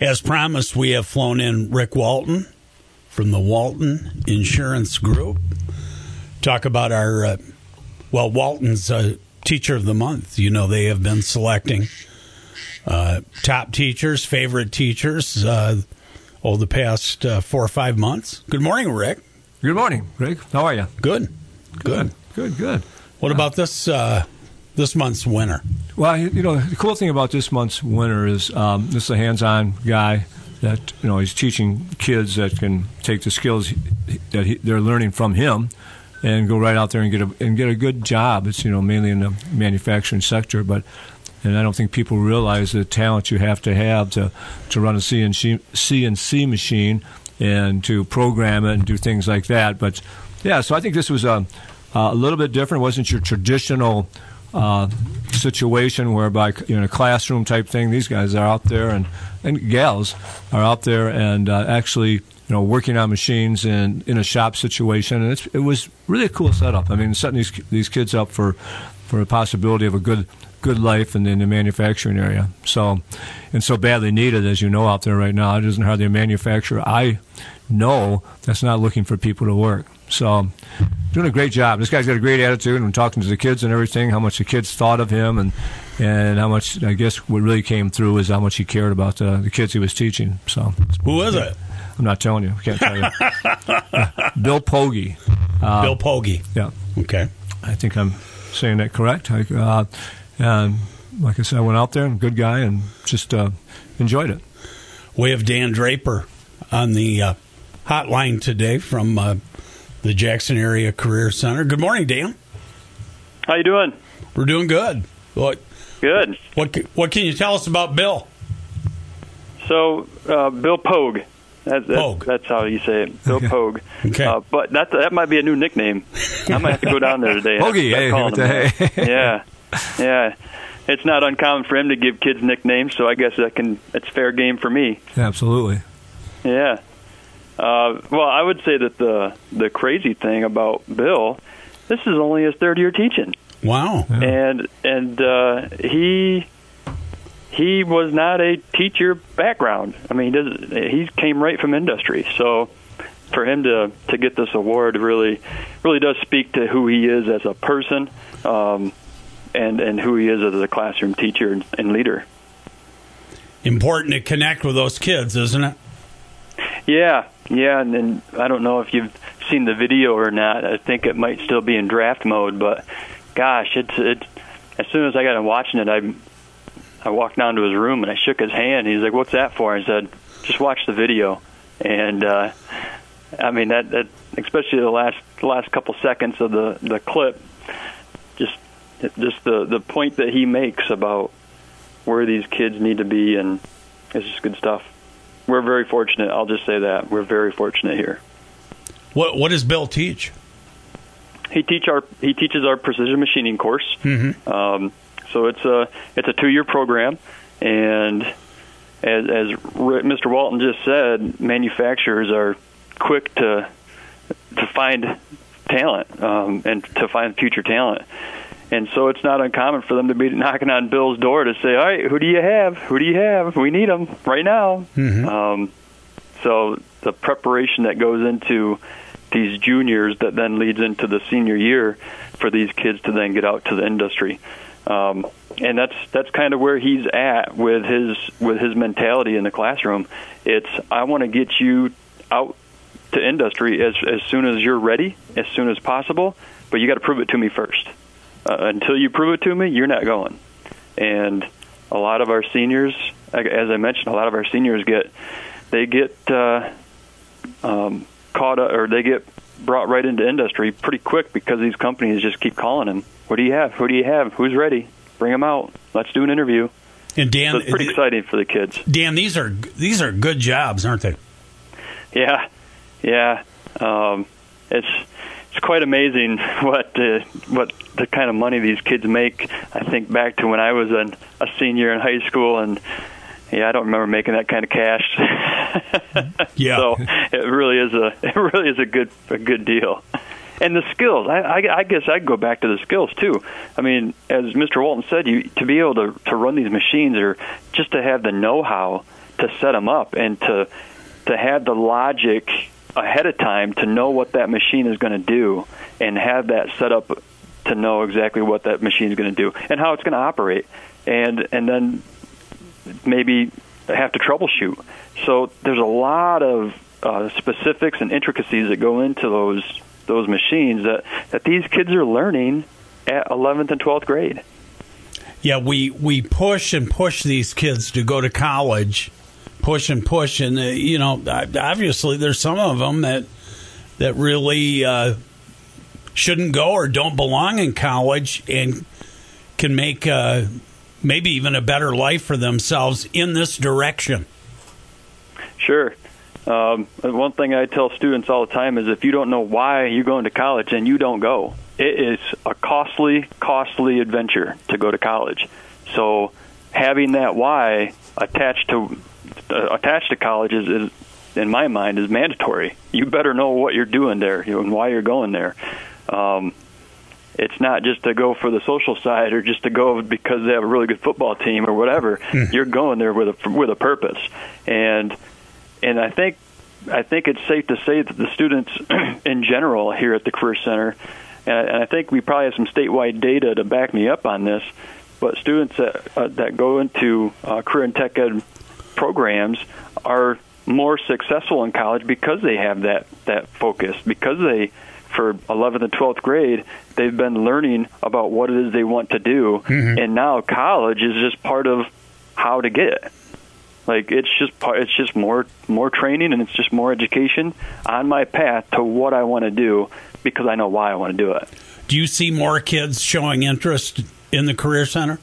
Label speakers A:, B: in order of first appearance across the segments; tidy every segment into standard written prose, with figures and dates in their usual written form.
A: As promised, we have flown in Rick Walton from the Walton Insurance Group. Talk about our, Walton's Teacher of the Month. You know, they have been selecting top teachers, favorite teachers, the past 4 or 5 months. Good morning, Rick.
B: Good morning, Rick. How are you?
A: Good. What about this month's winner?
B: Well, the cool thing about this month's winner is this is a hands-on guy that, he's teaching kids that can take the skills that they're learning from him and go right out there and get a good job. It's, mainly in the manufacturing sector, and I don't think people realize the talent you have to run a CNC machine and to program it and do things like that. But, yeah, so I think this was a little bit different. It wasn't your traditional situation whereby, a classroom type thing. These guys are out there and gals are out there and actually, working on machines and in a shop situation. And it was really a cool setup. I mean, setting these kids up for a possibility of a good life in the manufacturing area. So badly needed, as you know, out there right now. It isn't hardly a manufacturer I know that's not looking for people to work. So doing a great job. This guy's got a great attitude, and talking to the kids and everything, how much the kids thought of him, and how much, I guess, what really came through is how much he cared about the kids he was teaching. So
A: who is it?
B: I'm not telling you. I can't tell you. Bill Pogge.
A: Bill Pogge.
B: Yeah.
A: Okay.
B: I think I'm saying that correct. And like I said, I went out there, and good guy, and just enjoyed it.
A: We have Dan Draper on the hotline today from the Jackson Area Career Center. Good morning, Dan.
C: How you doing?
A: We're doing good.
C: Good.
A: What can you tell us about Bill?
C: So, Bill Pogue.
A: Pogue.
C: That's how you say it. Bill Pogue.
A: Okay.
C: But that might be a new nickname. I might have to go down there today.
B: Pogue,
C: Yeah. It's not uncommon for him to give kids nicknames, so I guess it's fair game for me.
B: Absolutely.
C: Yeah. Well, I would say that the crazy thing about Bill, this is only his third year teaching.
A: Wow.
C: Yeah. And he was not a teacher background. I mean, he came right from industry. So for him to get this award really does speak to who he is as a person, and who he is as a classroom teacher and leader.
A: Important to connect with those kids, isn't it?
C: Yeah, and I don't know if you've seen the video or not. I think it might still be in draft mode, but gosh, it's as soon as I got him watching it, I walked down to his room and I shook his hand. He's like, "What's that for?" I said, "Just watch the video." And I mean that especially the last couple seconds of the clip, just the point that he makes about where these kids need to be, and it's just good stuff. We're very fortunate. I'll just say that we're very fortunate here.
A: What does Bill teach?
C: He teaches our precision machining course.
A: Mm-hmm.
C: So it's a 2-year program, and as Mr. Walton just said, manufacturers are quick to find talent and to find future talent. And so it's not uncommon for them to be knocking on Bill's door to say, "All right, who do you have? Who do you have? We need them right now."
A: Mm-hmm.
C: So the preparation that goes into these juniors that then leads into the senior year for these kids to then get out to the industry. And that's kind of where he's at with his mentality in the classroom. It's, I want to get you out to industry as soon as you're ready, as soon as possible, but you got to prove it to me first. Until you prove it to me, you're not going. And a lot of our seniors, as I mentioned, get caught up, or they get brought right into industry pretty quick because these companies just keep calling them. What do you have? Who do you have? Who's ready? Bring them out. Let's do an interview.
A: And Dan,
C: so it's pretty exciting for the kids.
A: Dan, these are good jobs, aren't they?
C: Yeah. It's quite amazing what the kind of money these kids make. I think back to when I was a senior in high school, and I don't remember making that kind of cash.
A: Yeah.
C: So it really is a good deal. And the skills, I guess I'd go back to the skills too. I mean, as Mr. Walton said, to be able to run these machines, or just to have the know-how set them up and to have the logic ahead of time to know what that machine is going to do and have that set up to know exactly what that machine is going to do and how it's going to operate, and then maybe have to troubleshoot. So there's a lot of specifics and intricacies that go into those machines that these kids are learning at 11th and 12th grade.
A: Yeah, we push and push these kids to go to college, push and push, and obviously there's some of them that really shouldn't go or don't belong in college and can make maybe even a better life for themselves in this direction.
C: Sure. One thing I tell students all the time is if you don't know why you're going to college, then you don't go. It is a costly adventure to go to college. So having that why attached to college is in my mind, is mandatory. You better know what you're doing there and why you're going there. It's not just to go for the social side or just to go because they have a really good football team or whatever. You're going there with a purpose, and I think it's safe to say that the students in general here at the Career Center, and I think we probably have some statewide data to back me up on this, but students that go into career and tech ed programs are more successful in college because they have that focus, because they, for 11th and 12th grade, they've been learning about what it is they want to do, and now college is just part of how to get it. Like it's just more training, and it's just more education on my path to what I want to do because I know why I want to do it.
A: Do you see more kids showing interest in the Career Center?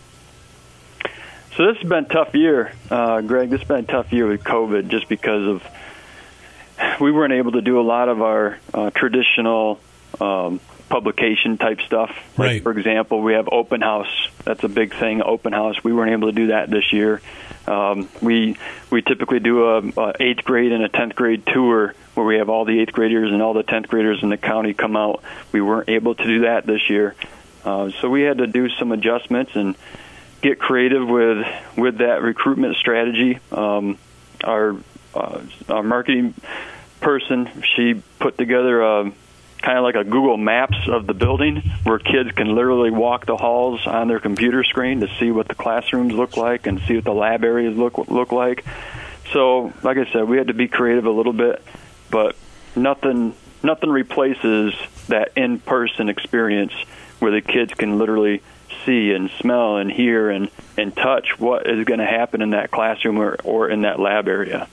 C: So this has been a tough year, Greg. This has been a tough year with COVID just because of we weren't able to do a lot of our traditional publication type stuff. Like,
A: right.
C: For example, we have open house. That's a big thing, open house. We weren't able to do that this year. We typically do a 8th grade and a 10th grade tour where we have all the 8th graders and all the 10th graders in the county come out. We weren't able to do that this year. So we had to do some adjustments and get creative with that recruitment strategy. Our marketing person, she put together kind of like a Google Maps of the building where kids can literally walk the halls on their computer screen to see what the classrooms look like and see what the lab areas look like. So, like I said, we had to be creative a little bit, but nothing replaces that in-person experience where the kids can literally see and smell and hear and touch what is going to happen in that classroom or in that lab area.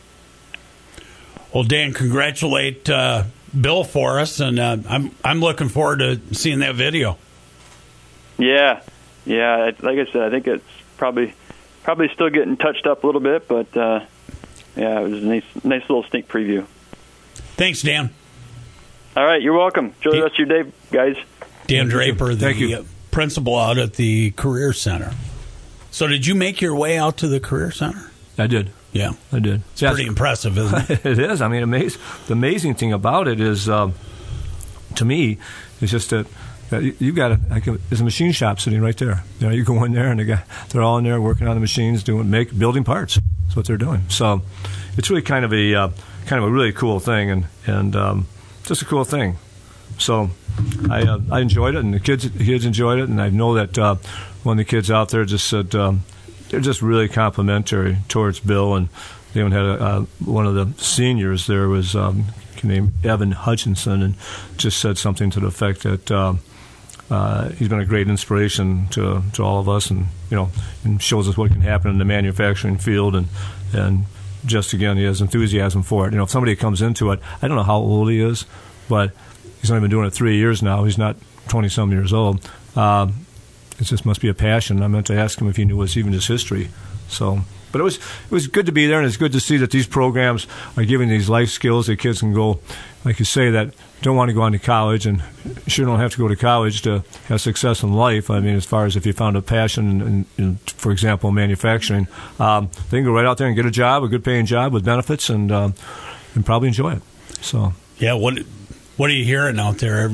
A: Well, Dan, congratulate Bill for us, and I'm looking forward to seeing that video. Yeah.
C: Like I said, I think it's probably still getting touched up a little bit, but yeah, it was a nice little sneak preview.
A: Thanks, Dan.
C: All right, you're welcome. Enjoy the rest of your day, guys.
A: Dan Draper,
B: Thank you.
A: Principal out at the Career Center. So did you make your way out to the Career Center?
B: I did.
A: Yeah.
B: I did.
A: It's pretty impressive, isn't it?
B: It is. I mean, the amazing thing about it is, to me, is just that you've got there's a machine shop sitting right there. You know, you go in there and they're all in there working on the machines, building parts. That's what they're doing. So it's really kind of a really cool thing and just a cool thing. So I enjoyed it, and the kids enjoyed it, and I know that one of the kids out there just said they're just really complimentary towards Bill, and they even had one of the seniors there was named Evan Hutchinson, and just said something to the effect that he's been a great inspiration to all of us, and and shows us what can happen in the manufacturing field, and just again he has enthusiasm for it. If somebody comes into it, I don't know how old he is, but he's only been doing it 3 years now. He's not 20-some years old. It just must be a passion. I meant to ask him if he knew even his history. So, but it was good to be there, and it's good to see that these programs are giving these life skills that kids can go, like you say, that don't want to go on to college and sure don't have to go to college to have success in life. I mean, as far as if you found a passion in for example, manufacturing, they can go right out there and get a job, a good paying job with benefits, and probably enjoy it. So,
A: yeah. What are you hearing out there?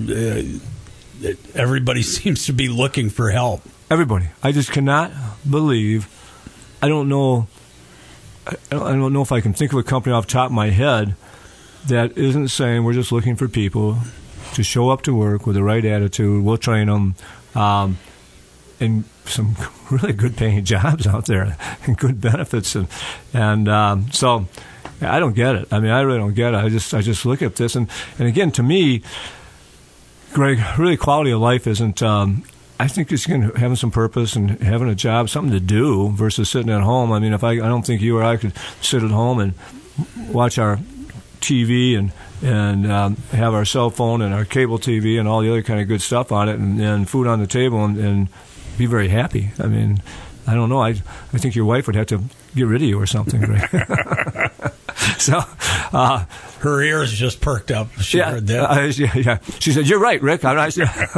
A: Everybody seems to be looking for help.
B: Everybody. I just cannot believe. I don't know don't know if I can think of a company off the top of my head that isn't saying we're just looking for people to show up to work with the right attitude. We'll train them, and some really good paying jobs out there and good benefits. And so I don't get it. I mean, I really don't get it. I just look at this. And again, to me, Greg, really quality of life isn't, I think it's having some purpose and having a job, something to do versus sitting at home. I mean, I don't think you or I could sit at home and watch our TV and have our cell phone and our cable TV and all the other kind of good stuff on it and food on the table and be very happy. I mean, I don't know. I think your wife would have to get rid of you or something, Greg. So,
A: her ears just perked up. She heard that.
B: Yeah. She said, "You're right, Rick." I'm not.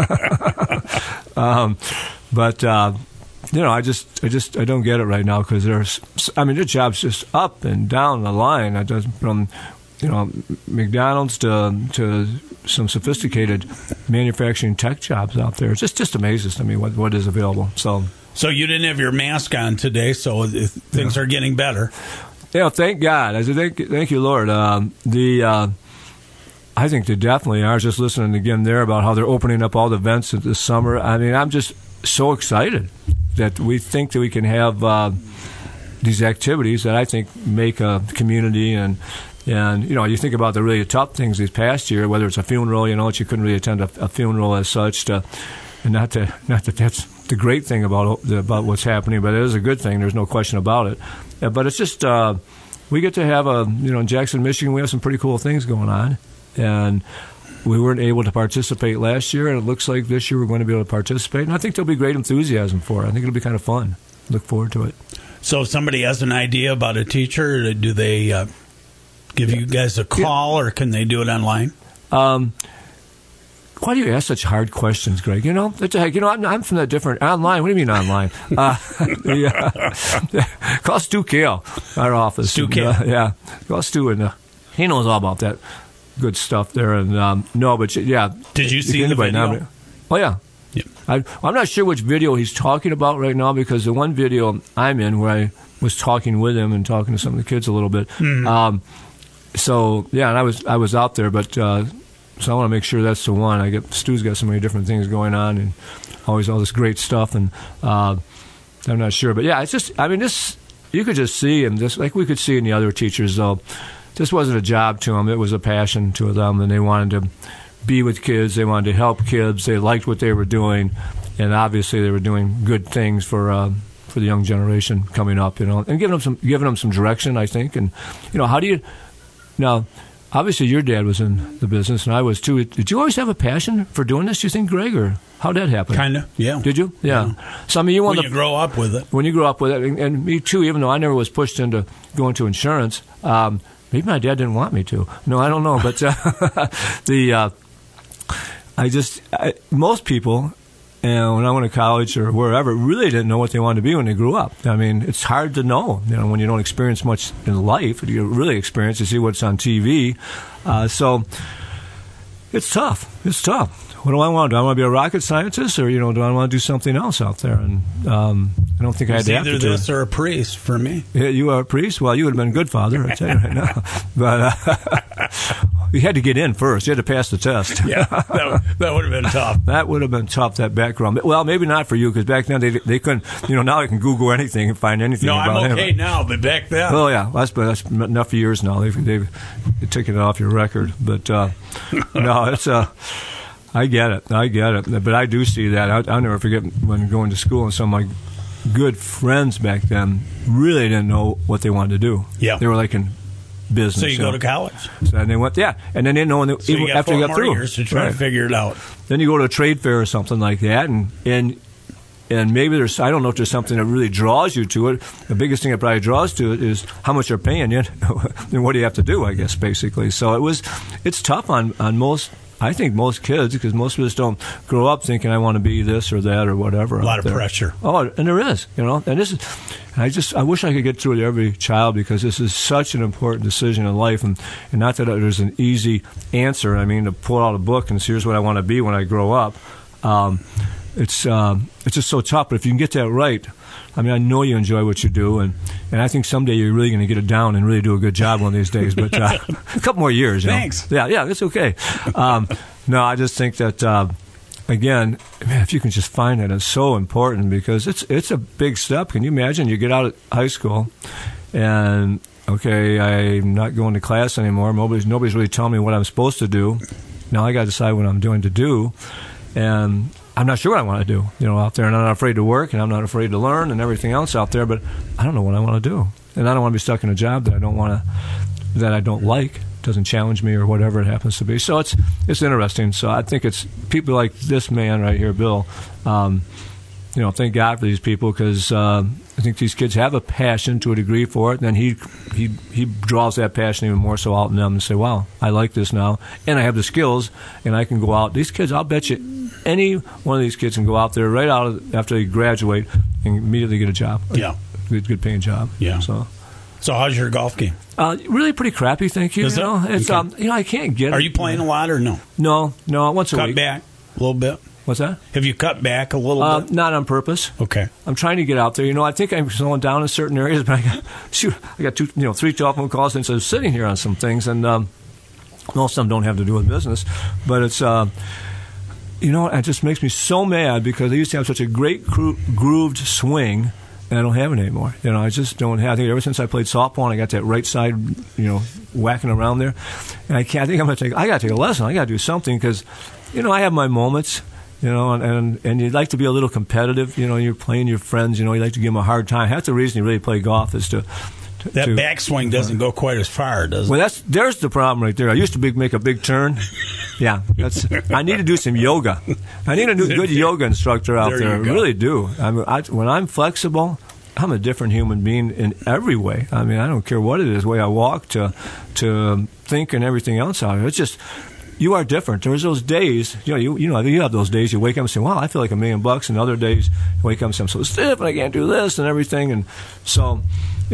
B: But I don't get it right now because their job's just up and down the line. It does from McDonald's to some sophisticated manufacturing tech jobs out there. It just amazes to me what is available. So
A: you didn't have your mask on today, so things are getting better.
B: Yeah, thank God. I said, thank you, Lord. I think they definitely are. I was just listening again there about how they're opening up all the events this summer. I mean, I'm just so excited that we think that we can have these activities that I think make a community and you think about the really tough things this past year, whether it's a funeral, that you couldn't really attend a funeral as such, and not that that's the great thing about what's happening, but it is a good thing. There's no question about it. But it's just we get to have in Jackson, Michigan, we have some pretty cool things going on, and we weren't able to participate last year, and it looks like this year we're going to be able to participate, and I think there'll be great enthusiasm for it. I think it'll be kind of fun. Look forward to it.
A: So if somebody has an idea about a teacher, do they give you guys a call, or can they do it online?
B: Why do you ask such hard questions, Greg? I'm from that different online. What do you mean online? Call Stu Kale, our office.
A: Stu Kale.
B: Call Stu, and he knows all about that good stuff there. And
A: Did you see the video?
B: Oh yeah.
A: Yep.
B: I'm not sure which video he's talking about right now because the one video I'm in where I was talking with him and talking to some of the kids a little bit. Mm-hmm. And I was out there, but. So I want to make sure that's the one. Stu's got so many different things going on and always all this great stuff, and I'm not sure. But yeah, it's just, this, you could just see him, just like we could see in the other teachers, though. This wasn't a job to them. It was a passion to them, and they wanted to be with kids. They wanted to help kids. They liked what they were doing, and obviously they were doing good things for the young generation coming up, and giving them some direction, I think. And, how do you – now – obviously, your dad was in the business, and I was too. Did you always have a passion for doing this, you think, Greg, or how did that happen?
A: Kind of, yeah.
B: Did you? Yeah. So, you
A: when you grow up with it.
B: When you grow up with it, and me too, even though I never was pushed into going to insurance, maybe my dad didn't want me to. No, I don't know. But most people, when I went to college or wherever, really didn't know what they wanted to be when they grew up. I mean, it's hard to know, when you don't experience much in life. You really experience, you see what's on TV. So it's tough. It's tough. What do I want to do? Do I want to be a rocket scientist, or, do I want to do something else out there? And I don't think I adapted
A: either this or a priest for me.
B: Yeah, you are a priest? Well, you would have been a good father, I tell you right now. But you had to get in first. You had to pass the test.
A: Yeah, that would have been tough.
B: That would have been tough, that background. Well, maybe not for you, because back then they couldn't, now I can Google anything and find anything about him.
A: No, I'm okay now, but back then.
B: Oh, yeah, that's enough years now. They've taken it off your record. But, no, it's I get it. But I do see that. I'll never forget when going to school, and some of my good friends back then really didn't know what they wanted to do.
A: Yeah.
B: They were like in business.
A: So you go to college.
B: So, and they went, and then they didn't know
A: so you got
B: after
A: 4
B: you got
A: more
B: through.
A: years to try to figure it out.
B: Then you go to a trade fair or something like that, and maybe I don't know if there's something that really draws you to it. The biggest thing that probably draws to it is how much they're paying you, and what do you have to do, I guess, basically. So it's tough on most. I think most kids, because most of us don't grow up thinking I want to be this or that or whatever.
A: A lot of pressure.
B: Oh, and there is, And this is. I wish I could get through it to every child, because this is such an important decision in life, and not that there's an easy answer. I mean, to pull out a book and say, here's what I want to be when I grow up. it's just so tough. But if you can get that right, I mean, I know you enjoy what you do, and I think someday you're really going to get it down and really do a good job one of these days. But a couple more years.
A: Thanks.
B: Yeah, it's okay. No, I just think that, again, man, if you can just find that, it's so important because it's a big step. Can you imagine? You get out of high school, and, okay, I'm not going to class anymore. Nobody's really telling me what I'm supposed to do. Now I got to decide what I'm doing to do, and I'm not sure what I want to do, out there. And I'm not afraid to work, and I'm not afraid to learn and everything else out there, but I don't know what I want to do. And I don't want to be stuck in a job that I don't like, doesn't challenge me or whatever it happens to be. So it's interesting. So I think it's people like this man right here, Bill. Thank God for these people because I think these kids have a passion to a degree for it. And then he draws that passion even more so out in them and say, wow, I like this now. And I have the skills and I can go out. These kids, I'll bet you any one of these kids can go out there right after they graduate and immediately get a job.
A: Yeah.
B: Good paying job.
A: Yeah. So how's your golf game?
B: Really pretty crappy, thank you.
A: Is it?
B: It's
A: okay.
B: I can't get it.
A: Are you playing a lot or no?
B: No, once a week.
A: Cut back a little bit?
B: What's that?
A: Have you cut back a little bit?
B: Not on purpose.
A: Okay.
B: I'm trying to get out there. I think I'm slowing down in certain areas, but I got 3 telephone calls since I was sitting here on some things, and most of them don't have to do with business, but it's it just makes me so mad because I used to have such a great grooved swing. And I don't have it anymore. I just don't have. I think ever since I played softball and I got that right side, whacking around there, and I got to take a lesson. I got to do something because, I have my moments, and you'd like to be a little competitive. You're playing your friends. You like to give them a hard time. That's the reason you really play golf is to.
A: That backswing doesn't go quite as far, does it?
B: Well, there's the problem right there. I used to make a big turn. Yeah, I need to do some yoga. I need a good yoga instructor out there. I really do. I mean, when I'm flexible, I'm a different human being in every way. I mean, I don't care what it is, the way I walk to think and everything else out here. It's just you are different. There's those days, you have those days you wake up and say, wow, I feel like $1 million, and other days you wake up and say, I'm so stiff and I can't do this and everything. And so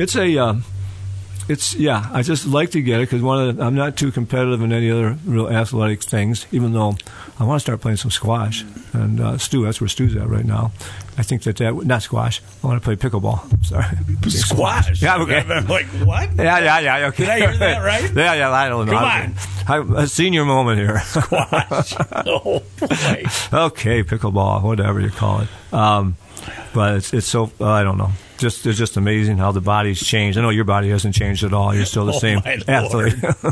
B: I just like to get it because I'm not too competitive in any other real athletic things, even though I want to start playing some squash. And Stu, that's where Stu's at right now. I think not squash. I want to play pickleball. I'm sorry.
A: Squash?
B: Yeah, okay.
A: I'm like, what?
B: Yeah, okay.
A: Did I hear that right?
B: Yeah, I don't know.
A: Come on.
B: A senior moment here.
A: Squash. Oh, boy.
B: Okay, pickleball, whatever you call it. But it's so, I don't know. It's just amazing how the body's changed. I know your body hasn't changed at all. You're still the same athlete.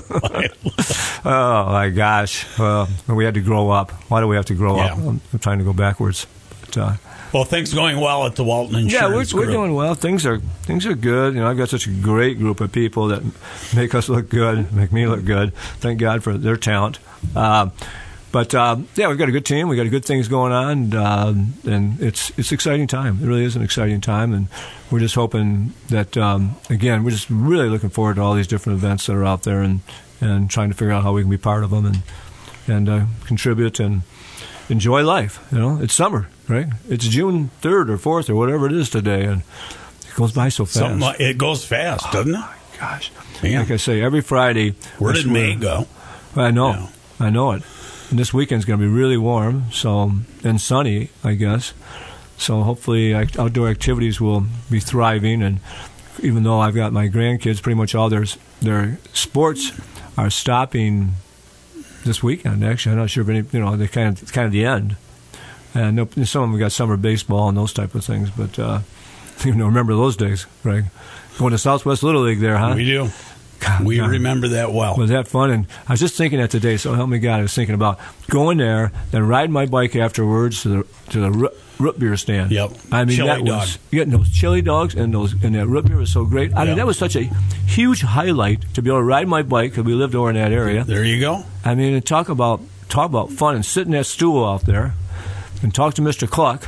B: Oh, my gosh. We had to grow up. Why do we have to grow up? I'm trying to go backwards. But,
A: well, things going well at the Walton Insurance
B: Group. We're doing well. Things are good. I've got such a great group of people that make us look good, make me look good. Thank God for their talent. But we've got a good team. We've got good things going on, and it's an exciting time. It really is an exciting time, and we're just hoping that, again, we're just really looking forward to all these different events that are out there and trying to figure out how we can be part of them and contribute and enjoy life. It's summer, right? It's June 3rd or 4th or whatever it is today, and it goes by so fast.
A: It goes fast, doesn't it?
B: Oh, my gosh. Man. Like I say, every Friday.
A: Where did May go?
B: I know. Yeah. I know it. And this weekend's going to be really warm, and sunny, I guess. So hopefully outdoor activities will be thriving. And even though I've got my grandkids, pretty much all their sports are stopping this weekend. Actually, I'm not sure if any. They're kind of the end. And some of them got summer baseball and those type of things. But remember those days, right? Going to Southwest Little League there, huh?
A: We do. We remember that well.
B: Was that fun? And I was just thinking that today, so help me God, I was thinking about going there, then riding my bike afterwards to the root beer stand.
A: Yep.
B: I mean,
A: chili
B: that was getting those chili dogs and that root beer was so great. I mean, that was such a huge highlight to be able to ride my bike because we lived over in that area.
A: There you go.
B: I mean, and talk about fun and sit in that stool out there and talk to Mr. Cluck.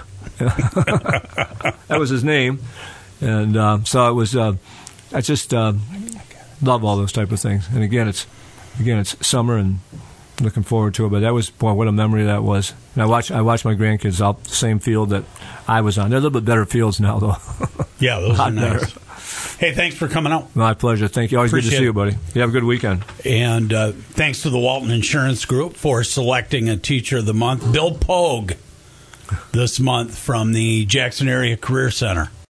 B: That was his name. And so it was. I just. Love all those type of things, and again, it's summer, and looking forward to it. But that was, boy, what a memory that was. And I watch my grandkids out the same field that I was on. They're a little bit better fields now, though.
A: Yeah, those are nice. Hey, thanks for coming out.
B: My pleasure. Thank you. Always good to see you, buddy. You have a good weekend.
A: And thanks to the Walton Insurance Group for selecting a Teacher of the Month, Bill Pogue this month from the Jackson Area Career Center.